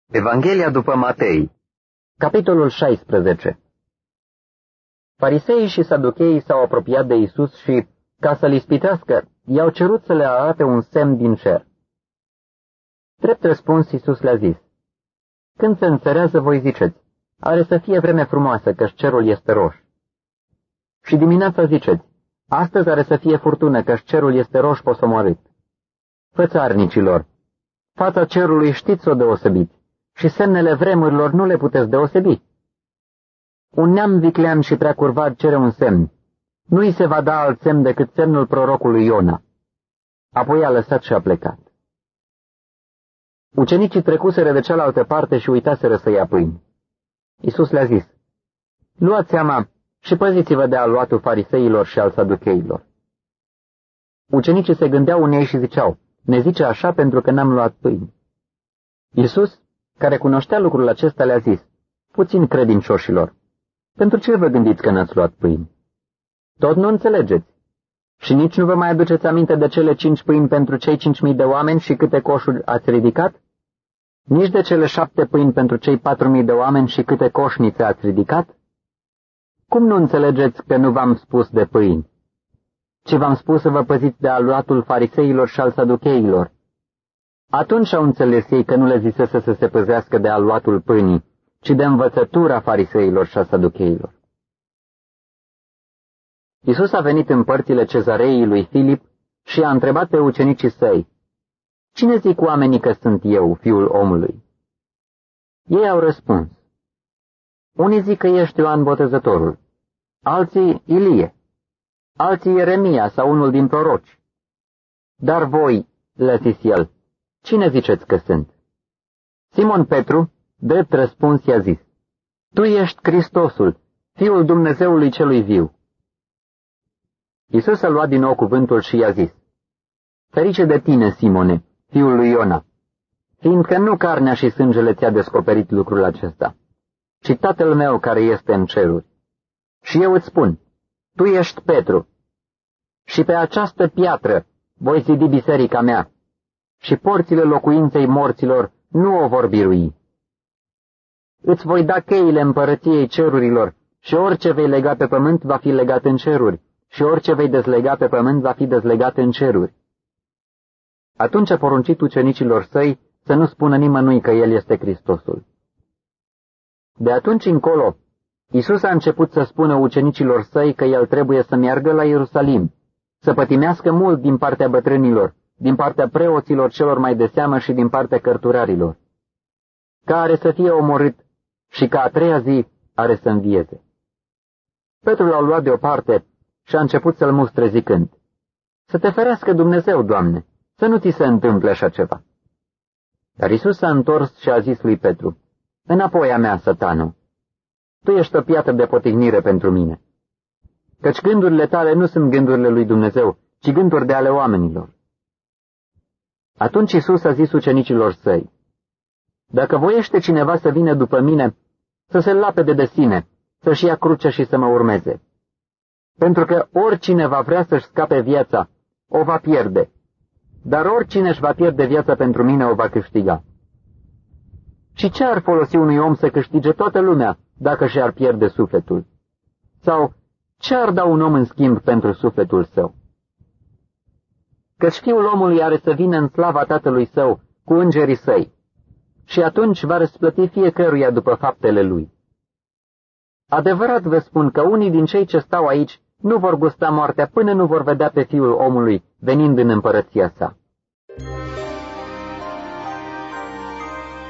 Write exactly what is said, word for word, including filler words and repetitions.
Evanghelia după Matei, capitolul șaisprezece. Fariseii și saducheii s-au apropiat de Isus și, ca să-l ispitească, i-au cerut să le arate un semn din cer. Drept răspuns, Isus le-a zis: Când se înțărează, voi ziceți: Are să fie vreme frumoasă, căci cerul este roș. Și dimineața ziceți: Astăzi are să fie furtună, căci cerul este roș posomorât. Fățarnicilor, fața cerului știți să o deosebiți, și semnele vremurilor nu le puteți deosebi. Un neam viclean și prea curvat cere un semn. Nu îi se va da alt semn decât semnul prorocului Iona. Apoi a lăsat și a plecat. Ucenicii trecuseră de cealaltă parte și uitaseră să ia pâini. Iisus le-a zis: Luați seama și păziți-vă de aluatul fariseilor și al saducheilor. Ucenicii se gândeau unei și ziceau: Ne zice așa pentru că n-am luat pâini. Iisus, care cunoștea lucrul acesta, le-a zis: Puțin credincioșilor, pentru ce vă gândiți că n-ați luat pâini? Tot nu înțelegeți? Și nici nu vă mai aduceți aminte de cele cinci pâini pentru cei cinci mii de oameni și câte coșuri ați ridicat? Nici de cele șapte pâini pentru cei patru mii de oameni și câte coșnițe ați ridicat? Cum nu înțelegeți că nu v-am spus de pâini, ci v-am spus să vă păziți de aluatul fariseilor și al saducheilor? Atunci au înțeles ei că nu le zisese să se păzească de aluatul pâinii, ci de învățătura fariseilor și a saducheilor. Iisus a venit în părțile cezarei lui Filip și a întrebat pe ucenicii săi: Cine zic oamenii că sunt eu, Fiul omului? Ei au răspuns: Unii zic că ești Ioan Botezătorul, alții Ilie, alții Ieremia sau unul din proroci. Dar voi, le-a zis el, cine ziceți că sunt? Simon Petru, drept răspuns, i-a zis: Tu ești Hristosul, Fiul Dumnezeului celui viu. Iisus a luat din nou cuvântul și i-a zis: Ferice de tine, Simone, fiul lui Iona, fiindcă nu carnea și sângele ți-a descoperit lucrul acesta, ci Tatăl meu care este în ceruri. Și eu îți spun, tu ești Petru, și pe această piatră voi zidi biserica mea, și porțile locuinței morților nu o vor birui. Îți voi da cheile împărăției cerurilor, și orice vei lega pe pământ va fi legat în ceruri, și orice vei dezlega pe pământ va fi dezlegat în ceruri. Atunci a poruncit ucenicilor săi să nu spună nimănui că el este Hristosul. De atunci încolo, Iisus a început să spună ucenicilor săi că el trebuie să meargă la Ierusalim, să pătimească mult din partea bătrânilor, din partea preoților celor mai de seamă și din partea cărturarilor, că are să fie omorât și că a treia zi are să învieze. Petru l-a luat deoparte și a început să-l mustre zicând: Să te ferească Dumnezeu, Doamne, să nu ți se întâmple așa ceva. Dar Iisus s-a întors și a zis lui Petru: Înapoi a mea, Satanu, tu ești o piatră de potignire pentru mine, căci gândurile tale nu sunt gândurile lui Dumnezeu, ci gânduri de ale oamenilor. Atunci Iisus a zis ucenicilor săi: Dacă voiește cineva să vină după mine, să se lapede de sine, să-și ia crucea și să mă urmeze. Pentru că oricine va vrea să-și scape viața, o va pierde, dar oricine își va pierde viața pentru mine, o va câștiga. Și ce ar folosi unui om să câștige toată lumea dacă și-ar pierde sufletul? Sau ce ar da un om în schimb pentru sufletul său? Căci Fiul omului are să vină în slava Tatălui său cu îngerii săi, și atunci va răsplăti fiecăruia după faptele lui. Adevărat vă spun că unii din cei ce stau aici nu vor gusta moartea până nu vor vedea pe Fiul omului venind în împărăția sa.